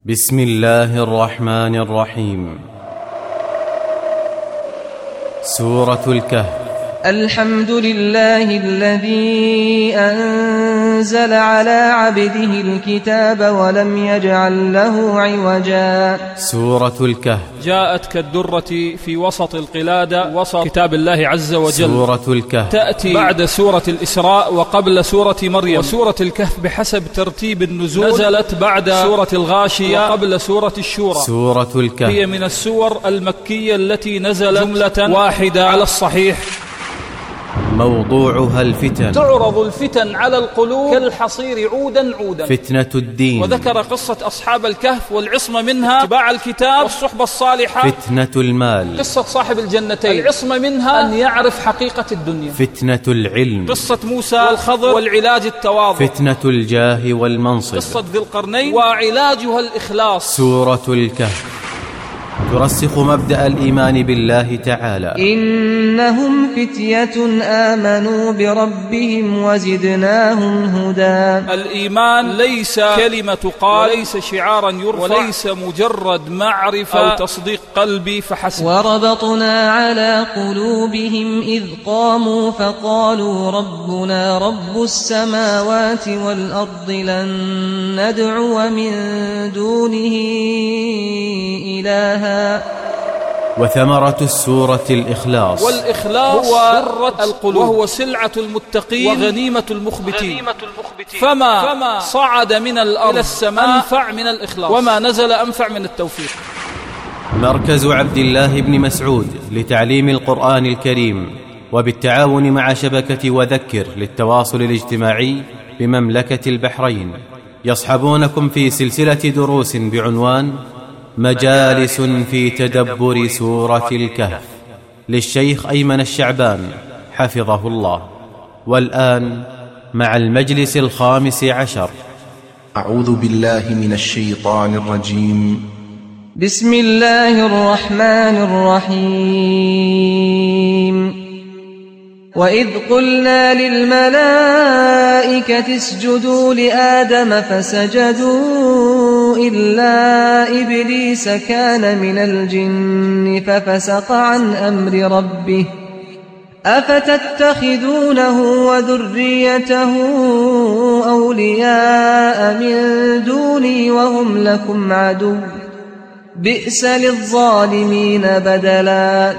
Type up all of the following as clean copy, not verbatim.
بسم الله الرحمن الرحيم. سورة الكهف. الحمد لله الذي أنزل على عبده الكتاب ولم يجعل له عوجا. سورة الكهف جاءت كالدرة في وسط القلادة، وسط كتاب الله عز وجل. سورة الكهف تأتي بعد سورة الإسراء وقبل سورة مريم. وسورة الكهف بحسب ترتيب النزول نزلت بعد سورة الغاشية وقبل سورة الشورى. سورة الكهف هي من السور المكية التي نزلت جملة واحدة على الصحيح. موضوعها الفتن. تعرض الفتن على القلوب كالحصير عودا عودا. فتنة الدين. وذكر قصة أصحاب الكهف والعصمة منها اتباع الكتاب والصحبة الصالحة. فتنة المال. قصة صاحب الجنتين العصمة منها أن يعرف حقيقة الدنيا. فتنة العلم. قصة موسى والخضر والعلاج التواضع. فتنة الجاه والمنصب. قصة ذي القرنين وعلاجها الإخلاص. سورة الكهف ترسخ مبدأ الإيمان بالله تعالى. إنهم فتية آمنوا بربهم وزدناهم هدى. الإيمان ليس كلمة قال، وليس شعارا يرفع، وليس مجرد معرفة أو تصديق قلبي فحسب. وربطنا على قلوبهم إذ قاموا فقالوا ربنا رب السماوات والأرض لن ندعو من دونه إلها. وثمرة السورة الإخلاص. والإخلاص هو سرة القلوب، وهو سلعة المتقين وغنيمة المخبتين. فما صعد من الأرض إلى السماء أنفع من الإخلاص، وما نزل أنفع من التوفيق. مركز عبد الله بن مسعود لتعليم القرآن الكريم وبالتعاون مع شبكة وذكر للتواصل الاجتماعي بمملكة البحرين يصحبونكم في سلسلة دروس بعنوان مجالس في تدبر سورة الكهف للشيخ أيمن الشعبان حفظه الله. والآن مع المجلس 15. أعوذ بالله من الشيطان الرجيم. بسم الله الرحمن الرحيم. وإذ قلنا للملائكة اسجدوا لآدم فسجدوا إلا إبليس كان من الجن ففسق عن أمر ربه أفتتخذونه وذريته أولياء من دوني وهم لكم عدو بئس للظالمين بدلا.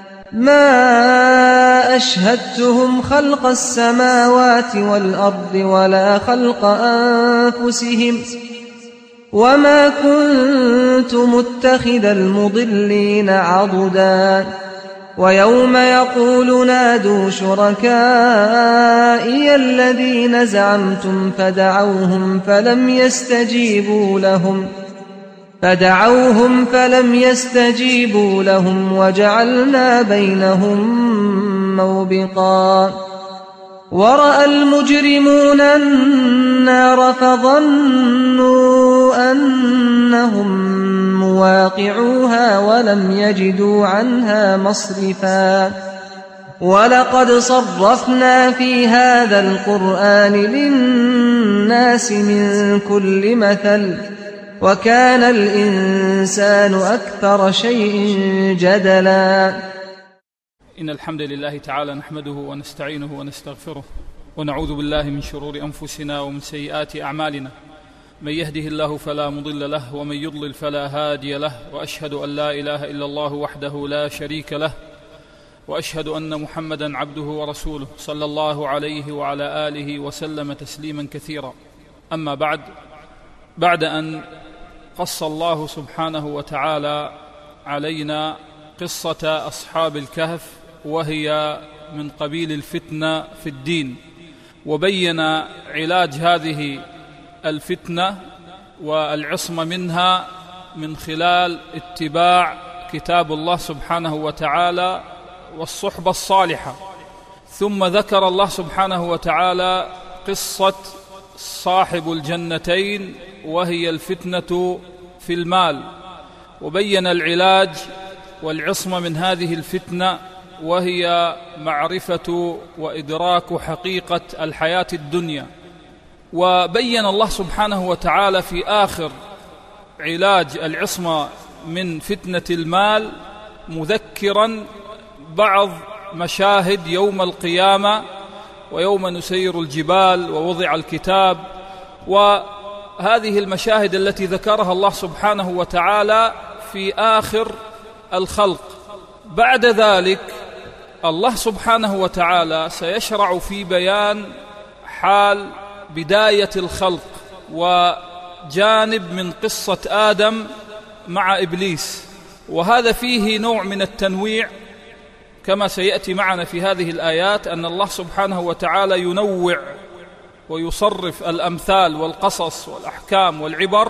ما أشهدتهم خلق السماوات والأرض ولا خلق أنفسهم وما كنت متخذ المضلين عضدا. ويوم يقول نادوا شركائي الذين زعمتم فدعوهم فلم يستجيبوا لهم وجعلنا بينهم موبقا. ورأى المجرمون النار فظنوا أنهم مواقعوها ولم يجدوا عنها مصرفا. ولقد صرفنا في هذا القرآن للناس من كل مثل وكان الإنسان أكثر شيء جدلا. إن الحمد لله تعالى نحمده ونستعينه ونستغفره ونعوذ بالله من شرور أنفسنا ومن سيئات أعمالنا. من يهده الله فلا مضل له ومن يضلل فلا هادي له. وأشهد أن لا إله إلا الله وحده لا شريك له، وأشهد أن محمدا عبده ورسوله صلى الله عليه وعلى آله وسلم تسليما كثيرا. أما بعد أن قص الله سبحانه وتعالى علينا قصة أصحاب الكهف، وهي من قبيل الفتنة في الدين، وبين علاج هذه الفتنة والعصمة منها من خلال اتباع كتاب الله سبحانه وتعالى والصحبة الصالحة. ثم ذكر الله سبحانه وتعالى قصة صاحب الجنتين وهي الفتنة في المال، وبين العلاج والعصمة من هذه الفتنة، وهي معرفة وإدراك حقيقة الحياة الدنيا. وبين الله سبحانه وتعالى في آخر علاج العصمة من فتنة المال مذكرا بعض مشاهد يوم القيامة ويوم نسير الجبال ووضع الكتاب، وهذه المشاهد التي ذكرها الله سبحانه وتعالى في آخر الخلق. بعد ذلك الله سبحانه وتعالى سيشرع في بيان حال بداية الخلق وجانب من قصة آدم مع إبليس، وهذا فيه نوع من التنويع كما سيأتي معنا في هذه الآيات، أن الله سبحانه وتعالى ينوع ويصرف الأمثال والقصص والأحكام والعبر،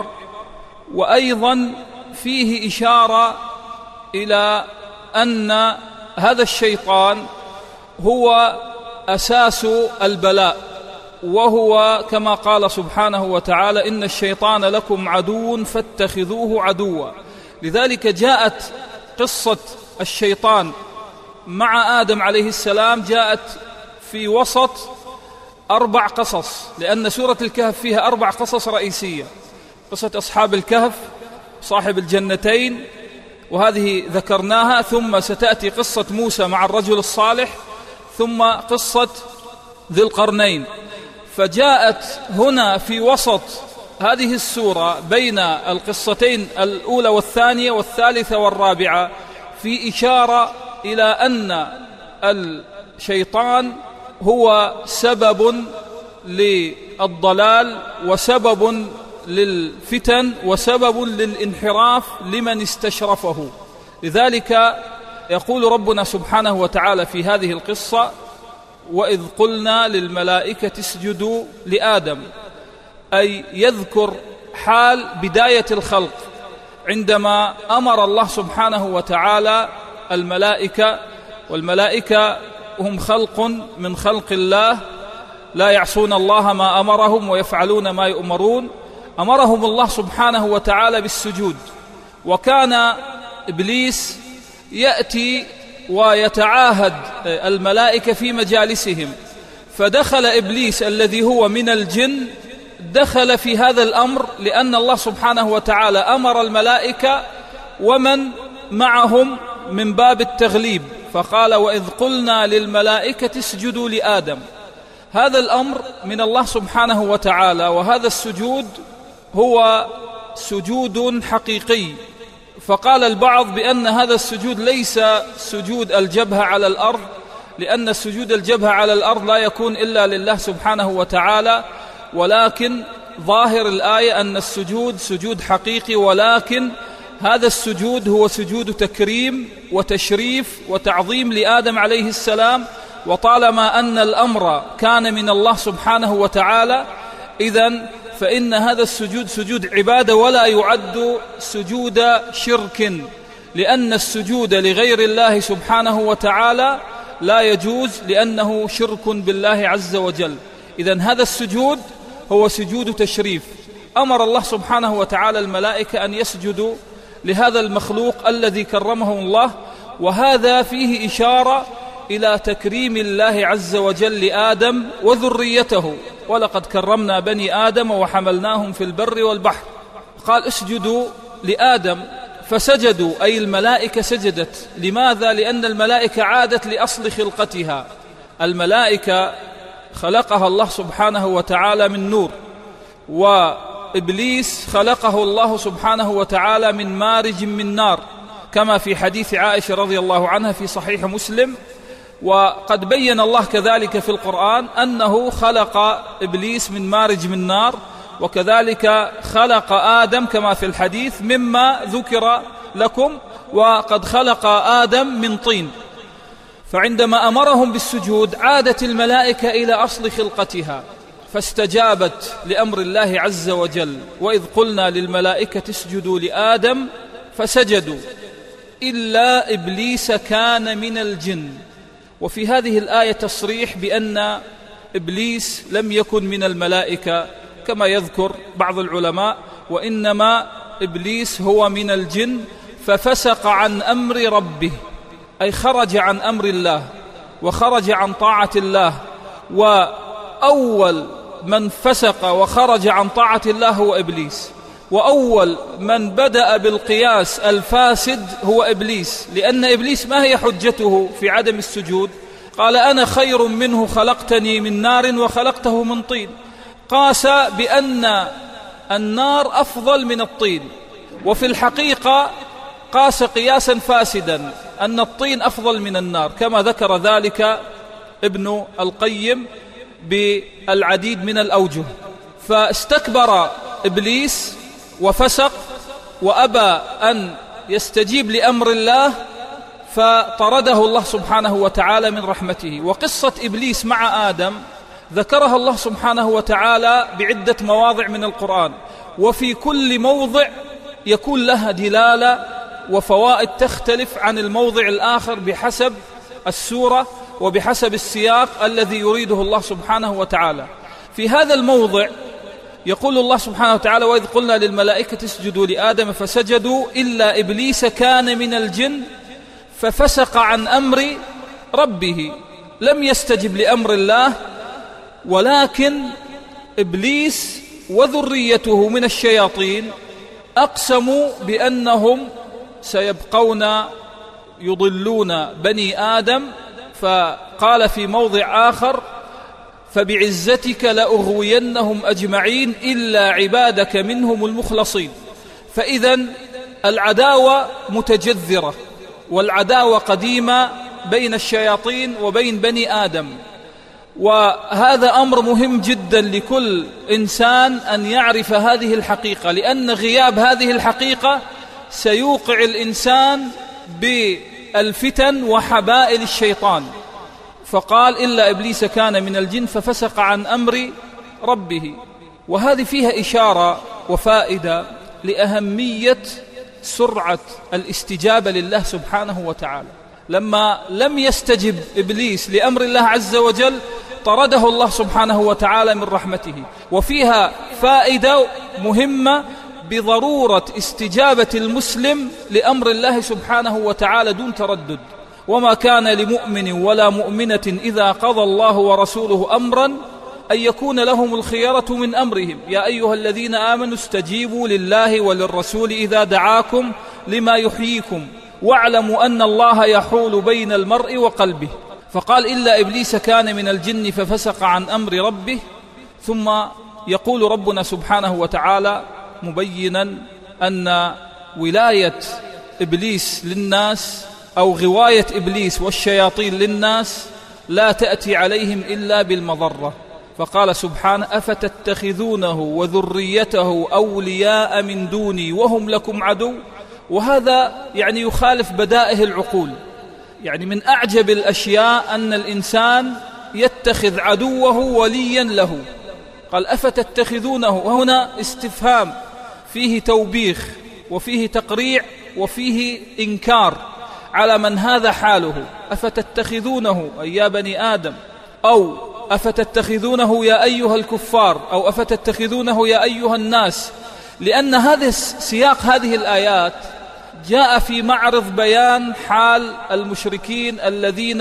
وأيضا فيه إشارة إلى أن هذا الشيطان هو أساس البلاء، وهو كما قال سبحانه وتعالى: إن الشيطان لكم عدو فاتخذوه عدوا. لذلك جاءت قصة الشيطان مع آدم عليه السلام جاءت في وسط 4 قصص، لأن سورة الكهف فيها 4 قصص رئيسية: قصة أصحاب الكهف، صاحب الجنتين، وهذه ذكرناها، ثم ستأتي قصة موسى مع الرجل الصالح، ثم قصة ذي القرنين. فجاءت هنا في وسط هذه السورة بين القصتين الأولى والثانية والثالثة والرابعة في إشارة إلى أن الشيطان هو سبب للضلال وسبب للفتن وسبب للانحراف لمن استشرفه. لذلك يقول ربنا سبحانه وتعالى في هذه القصة: وإذ قلنا للملائكة اسجدوا لآدم، أي يذكر حال بداية الخلق عندما أمر الله سبحانه وتعالى الملائكة، والملائكة هم خلق من خلق الله لا يعصون الله ما أمرهم ويفعلون ما يؤمرون. أمرهم الله سبحانه وتعالى بالسجود، وكان إبليس يأتي ويتعاهد الملائكة في مجالسهم، فدخل إبليس الذي هو من الجن دخل في هذا الأمر، لأن الله سبحانه وتعالى أمر الملائكة ومن معهم من باب التغليب، فقال: وإذ قلنا للملائكة اسجدوا لآدم. هذا الأمر من الله سبحانه وتعالى، وهذا السجود هو سجود حقيقي. فقال البعض بأن هذا السجود ليس سجود الجبهة على الأرض، لأن سجود الجبهة على الأرض لا يكون إلا لله سبحانه وتعالى، ولكن ظاهر الآية أن السجود سجود حقيقي، ولكن هذا السجود هو سجود تكريم وتشريف وتعظيم لآدم عليه السلام. وطالما أن الأمر كان من الله سبحانه وتعالى، إذن فإن هذا السجود سجود عبادة ولا يعد سجود شرك، لأن السجود لغير الله سبحانه وتعالى لا يجوز، لأنه شرك بالله عز وجل. إذن هذا السجود هو سجود تشريف. أمر الله سبحانه وتعالى الملائكة أن يسجدوا لهذا المخلوق الذي كرمه الله، وهذا فيه إشارة إلى تكريم الله عز وجل لآدم وذريته: ولقد كرمنا بني آدم وحملناهم في البر والبحر. قال: اسجدوا لآدم، فسجدوا، أي الملائكة سجدت. لماذا؟ لأن الملائكة عادت لأصل خلقتها. الملائكة خلقها الله سبحانه وتعالى من نور، وإبليس خلقه الله سبحانه وتعالى من مارج من نار، كما في حديث عائشة رضي الله عنها في صحيح مسلم. وقد بين الله كذلك في القرآن أنه خلق إبليس من مارج من نار، وكذلك خلق آدم كما في الحديث مما ذكر لكم، وقد خلق آدم من طين. فعندما أمرهم بالسجود عادت الملائكة إلى أصل خلقتها، فاستجابت لأمر الله عز وجل: وإذ قلنا للملائكة اسجدوا لآدم فسجدوا إلا إبليس كان من الجن. وفي هذه الآية تصريح بأن إبليس لم يكن من الملائكة كما يذكر بعض العلماء، وإنما إبليس هو من الجن، ففسق عن أمر ربه، أي خرج عن أمر الله وخرج عن طاعة الله. وأول من فسق وخرج عن طاعة الله هو إبليس. وأول من بدأ بالقياس الفاسد هو إبليس، لأن إبليس ما هي حجته في عدم السجود؟ قال أنا خير منه خلقتني من نار وخلقته من طين. قاس بأن النار أفضل من الطين، وفي الحقيقة قاس قياسا فاسدا أن الطين أفضل من النار، كما ذكر ذلك ابن القيم بالعديد من الأوجه. فاستكبر إبليس وفسق وأبى أن يستجيب لأمر الله، فطرده الله سبحانه وتعالى من رحمته. وقصة إبليس مع آدم ذكرها الله سبحانه وتعالى بعدة مواضع من القرآن، وفي كل موضع يكون لها دلالة وفوائد تختلف عن الموضع الآخر بحسب السورة وبحسب السياق الذي يريده الله سبحانه وتعالى. في هذا الموضع يقول الله سبحانه وتعالى: وإذ قلنا للملائكة اسجدوا لآدم فسجدوا إلا إبليس كان من الجن ففسق عن أمر ربه. لم يستجب لأمر الله، ولكن إبليس وذريته من الشياطين أقسموا بأنهم سيبقون يضلون بني آدم، فقال في موضع آخر: فبعزتك لأغوينهم أجمعين إلا عبادك منهم المخلصين. فإذن العداوة متجذرة، والعداوة قديمة بين الشياطين وبين بني آدم، وهذا أمر مهم جدا لكل إنسان أن يعرف هذه الحقيقة، لأن غياب هذه الحقيقة سيوقع الإنسان بالفتن وحبائل الشيطان. فقال: إلا إبليس كان من الجن ففسق عن أمر ربه. وهذه فيها إشارة وفائدة لأهمية سرعة الاستجابة لله سبحانه وتعالى. لما لم يستجب إبليس لأمر الله عز وجل طرده الله سبحانه وتعالى من رحمته. وفيها فائدة مهمة بضرورة استجابة المسلم لأمر الله سبحانه وتعالى دون تردد. وما كان لمؤمن ولا مؤمنة إذا قضى الله ورسوله أمرا أن يكون لهم الخيرة من أمرهم. يا أيها الذين آمنوا استجيبوا لله وللرسول إذا دعاكم لما يحييكم واعلموا أن الله يحول بين المرء وقلبه. فقال: إلا إبليس كان من الجن ففسق عن أمر ربه. ثم يقول ربنا سبحانه وتعالى مبينا أن ولاية إبليس للناس أو غواية إبليس والشياطين للناس لا تأتي عليهم إلا بالمضرة. فقال سبحانه: أفتتخذونه وذريته أولياء من دوني وهم لكم عدو. وهذا يعني يخالف بدائه العقول. يعني من أعجب الأشياء أن الإنسان يتخذ عدوه وليا له. قال: أفتتخذونه، وهنا استفهام فيه توبيخ وفيه تقريع وفيه إنكار على من هذا حاله. أفتتخذونه أي يا بني آدم، أو أفتتخذونه يا أيها الكفار، أو أفتتخذونه يا أيها الناس، لأن هذا سياق هذه الآيات جاء في معرض بيان حال المشركين الذين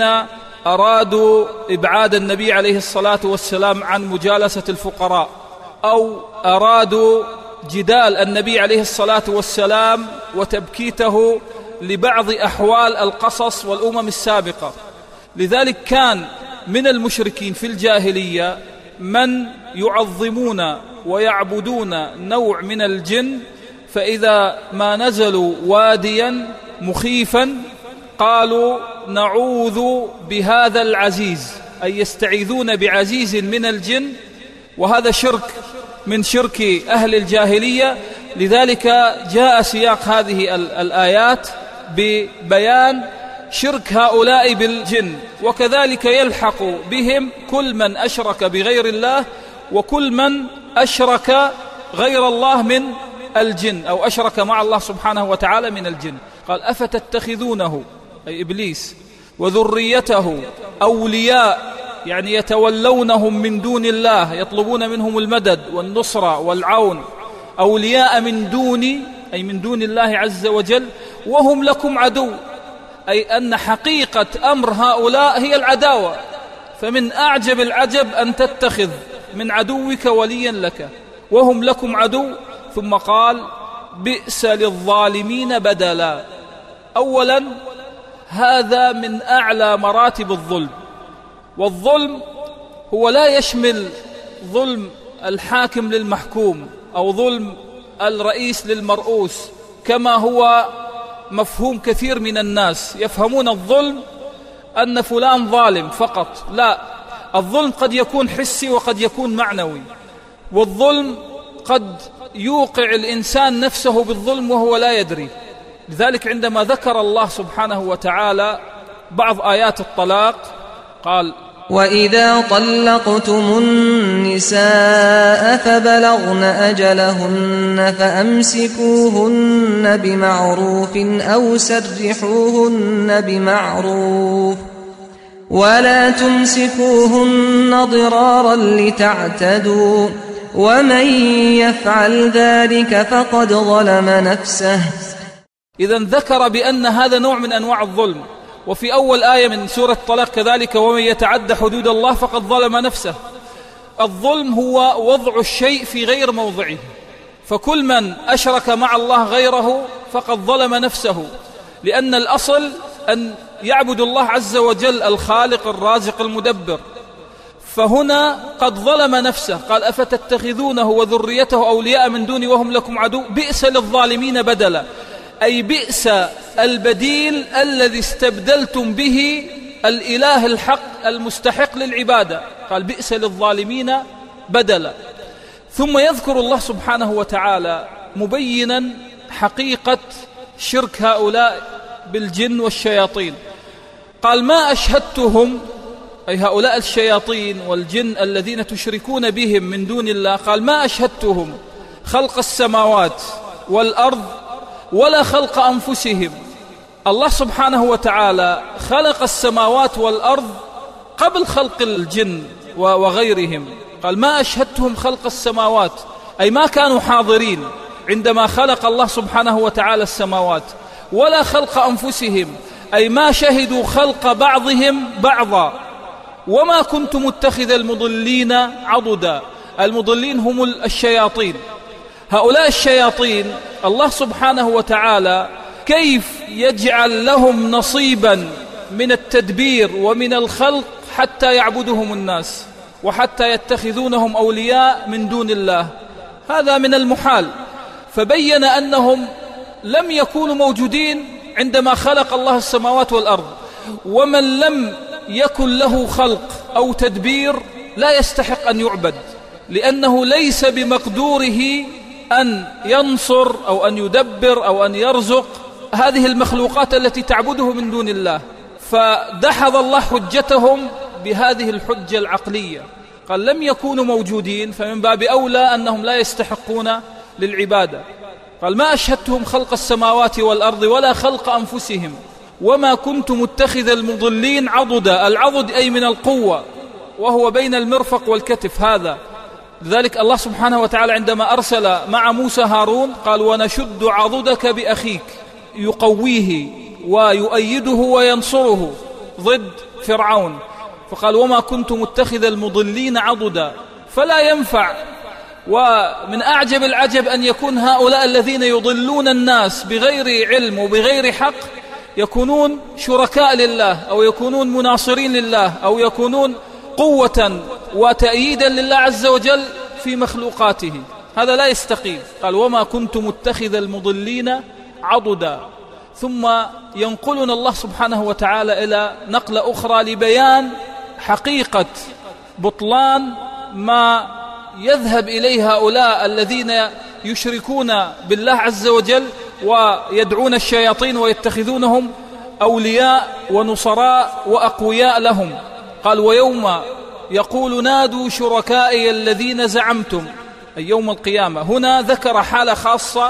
أرادوا إبعاد النبي عليه الصلاة والسلام عن مجالسة الفقراء، أو أرادوا جدال النبي عليه الصلاة والسلام وتبكيته لبعض أحوال القصص والأمم السابقة. لذلك كان من المشركين في الجاهلية من يعظمون ويعبدون نوع من الجن، فإذا ما نزلوا واديا مخيفا قالوا: نعوذ بهذا العزيز، أي يستعيذون بعزيز من الجن. وهذا شرك من شرك أهل الجاهلية. لذلك جاء سياق هذه الآيات ببيان شرك هؤلاء بالجن، وكذلك يلحق بهم كل من أشرك بغير الله وكل من أشرك غير الله من الجن، أو أشرك مع الله سبحانه وتعالى من الجن. قال: أفتتخذونه أي إبليس وذريته أولياء، يعني يتولونهم من دون الله، يطلبون منهم المدد والنصرة والعون، أولياء من دوني أي من دون الله عز وجل، وهم لكم عدو، أي أن حقيقة أمر هؤلاء هي العداوة. فمن أعجب العجب أن تتخذ من عدوك وليا لك، وهم لكم عدو. ثم قال بئس للظالمين بدلا. أولا هذا من أعلى مراتب الظلم، والظلم هو لا يشمل ظلم الحاكم للمحكوم أو ظلم الرئيس للمرؤوس كما هو مفهوم كثير من الناس، يفهمون الظلم أن فلان ظالم فقط. لا، الظلم قد يكون حسي وقد يكون معنوي، والظلم قد يوقع الإنسان نفسه بالظلم وهو لا يدري. لذلك عندما ذكر الله سبحانه وتعالى بعض آيات الطلاق قال: وإذا طلقتم النساء فبلغن أجلهن فأمسكوهن بمعروف أو سرحوهن بمعروف ولا تمسكوهن ضرارا لتعتدوا ومن يفعل ذلك فقد ظلم نفسه. إذن ذكر بأن هذا نوع من أنواع الظلم. وفي أول آية من سورة الطلاق كذلك: ومن يتعد حدود الله فقد ظلم نفسه. الظلم هو وضع الشيء في غير موضعه، فكل من أشرك مع الله غيره فقد ظلم نفسه، لأن الأصل أن يعبد الله عز وجل الخالق الرازق المدبر. فهنا قد ظلم نفسه. قال: أفتتخذونه وذريته أولياء من دوني وهم لكم عدو بئس للظالمين بدلا، أي بئس البديل الذي استبدلتم به الإله الحق المستحق للعبادة. قال: بئس للظالمين بدلا. ثم يذكر الله سبحانه وتعالى مبينا حقيقة شرك هؤلاء بالجن والشياطين. قال: ما أشهدتهم، أي هؤلاء الشياطين والجن الذين تشركون بهم من دون الله، قال: ما أشهدتهم خلق السماوات والأرض ولا خلق أنفسهم. الله سبحانه وتعالى خلق السماوات والأرض قبل خلق الجن وغيرهم. قال: ما أشهدتهم خلق السماوات، أي ما كانوا حاضرين عندما خلق الله سبحانه وتعالى السماوات، ولا خلق أنفسهم، أي ما شهدوا خلق بعضهم بعضا. وما كنت متخذ المضلين عضدا. المضلين هم الشياطين. هؤلاء الشياطين الله سبحانه وتعالى كيف يجعل لهم نصيبا من التدبير ومن الخلق حتى يعبدهم الناس وحتى يتخذونهم أولياء من دون الله؟ هذا من المحال. فبين أنهم لم يكونوا موجودين عندما خلق الله السماوات والأرض، ومن لم يكن له خلق أو تدبير لا يستحق أن يعبد، لأنه ليس بمقدوره أن ينصر أو أن يدبر أو أن يرزق هذه المخلوقات التي تعبده من دون الله. فدحض الله حجتهم بهذه الحجة العقلية. قال: لم يكونوا موجودين، فمن باب أولى أنهم لا يستحقون للعبادة. قال: ما أشهدتهم خلق السماوات والأرض ولا خلق أنفسهم وما كنت متخذ المضلين عضدا. العضد أي من القوة، وهو بين المرفق والكتف. هذا لذلك الله سبحانه وتعالى عندما أرسل مع موسى هارون قال: ونشد عضدك بأخيك، يقويه ويؤيده وينصره ضد فرعون. فقال: وما كنت متخذ المضلين عضدا. فلا ينفع. ومن أعجب العجب أن يكون هؤلاء الذين يضلون الناس بغير علم وبغير حق يكونون شركاء لله، أو يكونون مناصرين لله، أو يكونون قوة وتأييدا لله عز وجل في مخلوقاته. هذا لا يستقيم. قال: وما كنت متخذ المضلين عضدا. ثم ينقلنا الله سبحانه وتعالى إلى نقلة أخرى لبيان حقيقة بطلان ما يذهب إليه هؤلاء الذين يشركون بالله عز وجل ويدعون الشياطين ويتخذونهم أولياء ونصراء وأقوياء لهم. قال: ويوم يقول نادوا شركائي الذين زعمتم، أي يوم القيامة. هنا ذكر حالة خاصة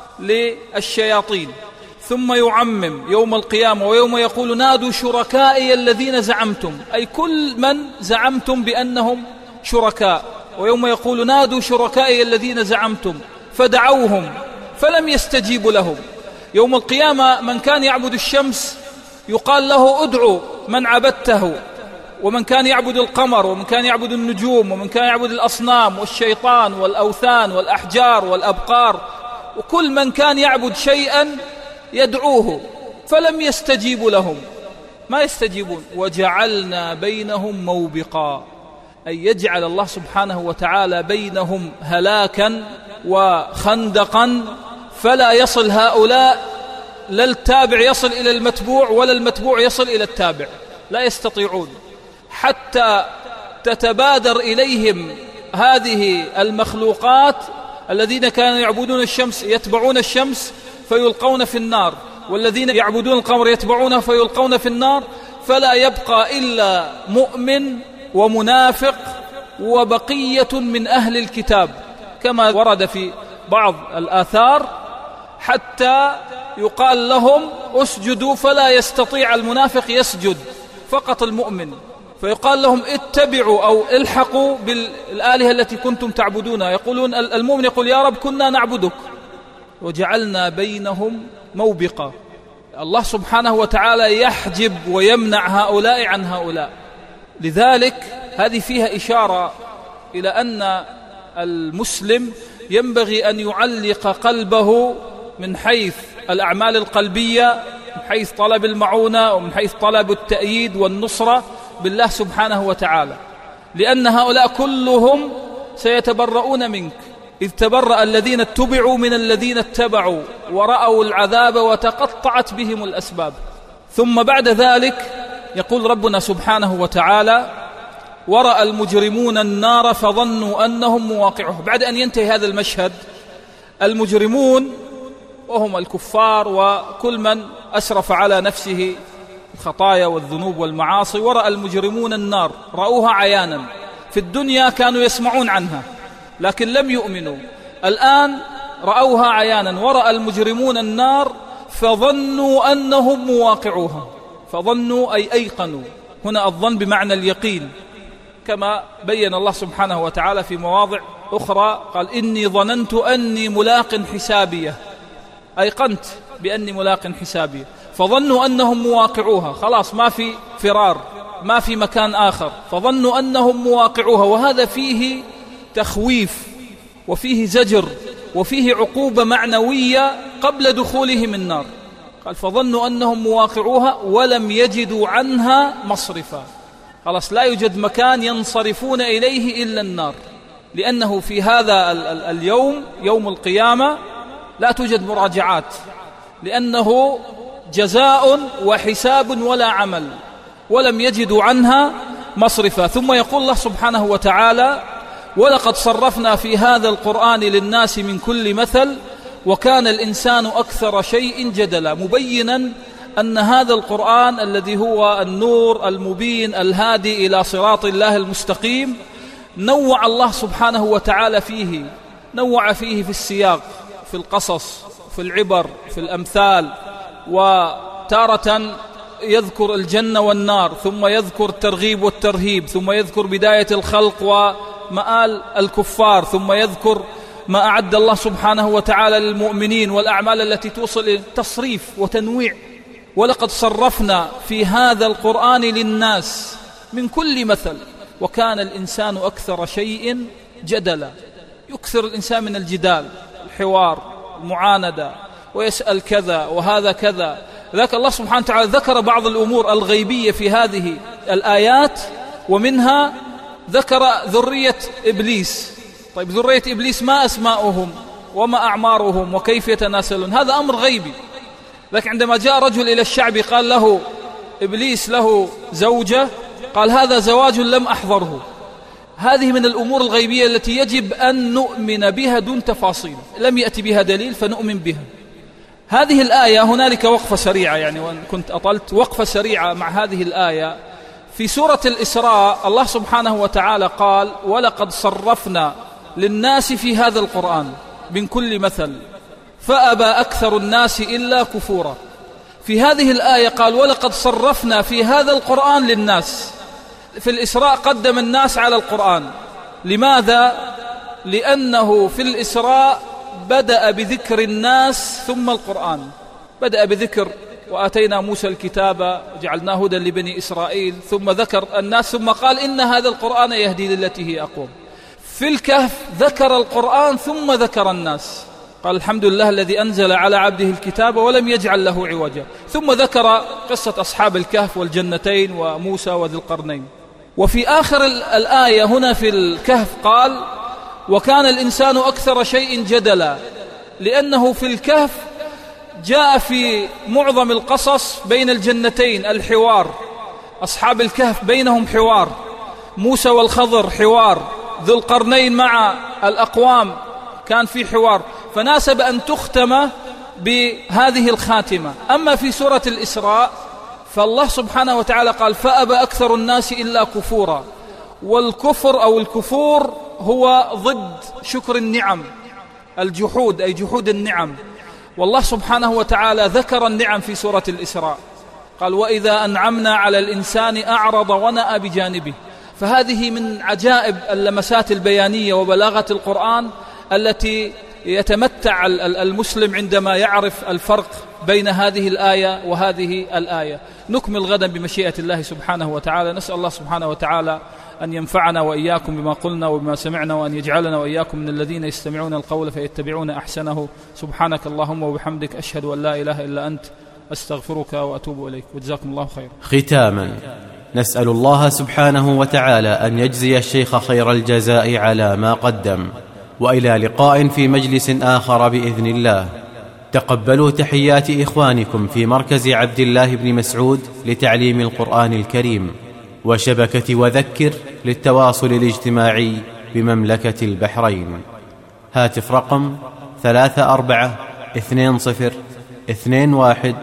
للشياطين، ثم يعمم يوم القيامة: ويوم يقول نادوا شركائي الذين زعمتم، أي كل من زعمتم بأنهم شركاء. ويوم يقول نادوا شركائي الذين زعمتم فدعوهم فلم يستجيبوا لهم. يوم القيامة من كان يعبد الشمس يقال له: ادعوا من عبدته، ومن كان يعبد القمر، ومن كان يعبد النجوم، ومن كان يعبد الأصنام والشيطان والأوثان والأحجار والأبقار، وكل من كان يعبد شيئا يدعوه فلم يستجيبوا لهم، ما يستجيبون. وجعلنا بينهم موبقا، أي يجعل الله سبحانه وتعالى بينهم هلاكا وخندقا، فلا يصل هؤلاء، لا التابع يصل إلى المتبوع ولا المتبوع يصل إلى التابع، لا يستطيعون، حتى تتبادر إليهم هذه المخلوقات الذين كانوا يعبدون الشمس يتبعون الشمس فيلقون في النار، والذين يعبدون القمر يتبعونه فيلقون في النار، فلا يبقى إلا مؤمن ومنافق وبقية من أهل الكتاب، كما ورد في بعض الآثار، حتى يقال لهم اسجدوا فلا يستطيع المنافق يسجد، فقط المؤمن، فيقال لهم اتبعوا أو الحقوا بالآلهة التي كنتم تعبدونها. يقولون المؤمن يقول يا رب كنا نعبدك. وجعلنا بينهم موبقا، الله سبحانه وتعالى يحجب ويمنع هؤلاء عن هؤلاء. لذلك هذه فيها إشارة إلى أن المسلم ينبغي أن يعلق قلبه من حيث الأعمال القلبية، من حيث طلب المعونة ومن حيث طلب التأييد والنصرة بالله سبحانه وتعالى، لأن هؤلاء كلهم سيتبرؤون منك، إذ تبرأ الذين اتبعوا من الذين اتبعوا ورأوا العذاب وتقطعت بهم الأسباب. ثم بعد ذلك يقول ربنا سبحانه وتعالى ورأى المجرمون النار فظنوا أنهم مواقعه. بعد أن ينتهي هذا المشهد، المجرمون وهم الكفار وكل من أسرف على نفسه الخطايا والذنوب والمعاصي، ورأى المجرمون النار، رأوها عيانا. في الدنيا كانوا يسمعون عنها لكن لم يؤمنوا، الآن رأوها عيانا. ورأى المجرمون النار فظنوا أنهم مواقعوها، فظنوا أي أيقنوا، هنا الظن بمعنى اليقين، كما بين الله سبحانه وتعالى في مواضع أخرى قال إني ظننت أني ملاق حسابيه، أيقنت بأني ملاق حسابيه، فظنوا أنهم مواقعوها، خلاص ما في فرار، ما في مكان آخر، فظنوا أنهم مواقعوها. وهذا فيه تخويف وفيه زجر وفيه عقوبة معنوية قبل دخولهم النار. قال فظنوا أنهم مواقعوها ولم يجدوا عنها مصرفا، خلاص لا يوجد مكان ينصرفون إليه إلا النار، لأنه في هذا اليوم يوم القيامة لا توجد مراجعات، لأنه جزاء وحساب ولا عمل، ولم يجدوا عنها مصرفا. ثم يقول الله سبحانه وتعالى ولقد صرفنا في هذا القرآن للناس من كل مثل وكان الإنسان أكثر شيء جدلا، مبينا أن هذا القرآن الذي هو النور المبين الهادي إلى صراط الله المستقيم نوع الله سبحانه وتعالى فيه، نوع فيه في السياق، في القصص، في العبر، في الأمثال، وتارة يذكر الجنة والنار، ثم يذكر الترغيب والترهيب، ثم يذكر بداية الخلق ومآل الكفار، ثم يذكر ما أعد الله سبحانه وتعالى للمؤمنين والأعمال التي توصل إلى تصريف وتنويع. ولقد صرفنا في هذا القرآن للناس من كل مثل وكان الإنسان أكثر شيء جدلا، يكثر الإنسان من الجدال، الحوار، المعاندة، ويسأل كذا وهذا كذا. ذاك الله سبحانه وتعالى ذكر بعض الأمور الغيبية في هذه الآيات، ومنها ذكر ذرية إبليس. طيب ذرية إبليس ما أسماؤهم وما أعمارهم وكيف يتناسلون؟ هذا أمر غيبي. لكن عندما جاء رجل إلى الشعب قال له إبليس له زوجة، قال هذا زواج لم أحضره. هذه من الأمور الغيبية التي يجب أن نؤمن بها دون تفاصيل، لم يأتي بها دليل فنؤمن بها. هذه الآية هنالك وقفة سريعة، يعني وأن كنت أطلت وقفة سريعة مع هذه الآية. في سورة الإسراء الله سبحانه وتعالى قال ولقد صرفنا للناس في هذا القرآن من كل مثل فأبى أكثر الناس إلا كفورا. في هذه الآية قال ولقد صرفنا في هذا القرآن للناس. في الإسراء قدم الناس على القرآن. لماذا؟ لأنه في الإسراء بدأ بذكر الناس ثم القرآن، بدأ بذكر وآتينا موسى الكتاب جعلناه هدى لبني إسرائيل، ثم ذكر الناس، ثم قال إن هذا القرآن يهدي للتي هي أقوم. في الكهف ذكر القرآن ثم ذكر الناس، قال الحمد لله الذي أنزل على عبده الكتاب ولم يجعل له عوجا، ثم ذكر قصة أصحاب الكهف والجنتين وموسى وذي القرنين. وفي آخر الآية هنا في الكهف قال وكان الإنسان أكثر شيء جدلا، لأنه في الكهف جاء في معظم القصص بين الجنتين الحوار، أصحاب الكهف بينهم حوار، موسى والخضر حوار، ذو القرنين مع الأقوام كان في حوار، فناسب أن تختم بهذه الخاتمة. أما في سورة الإسراء فالله سبحانه وتعالى قال فأبى أكثر الناس إلا كفورا، والكفر أو الكفور هو ضد شكر النعم، الجحود أي جحود النعم. والله سبحانه وتعالى ذكر النعم في سورة الإسراء، قال وإذا أنعمنا على الإنسان أعرض ونأى بجانبه. فهذه من عجائب اللمسات البيانية وبلاغة القرآن التي يتمتع المسلم عندما يعرف الفرق بين هذه الآية وهذه الآية. نكمل غدا بمشيئة الله سبحانه وتعالى. نسأل الله سبحانه وتعالى أن ينفعنا وإياكم بما قلنا وبما سمعنا، وأن يجعلنا وإياكم من الذين يستمعون القول فيتبعون أحسنه. سبحانك اللهم وبحمدك، أشهد أن لا إله إلا أنت، أستغفرك وأتوب إليك، وجزاكم الله خير. ختاما نسأل الله سبحانه وتعالى أن يجزي الشيخ خير الجزاء على ما قدم، وإلى لقاء في مجلس آخر بإذن الله. تقبلوا تحيات إخوانكم في مركز عبد الله بن مسعود لتعليم القرآن الكريم وشبكة وذكر للتواصل الاجتماعي بمملكة البحرين. هاتف رقم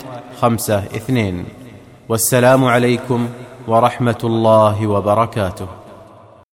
34202152. والسلام عليكم ورحمة الله وبركاته.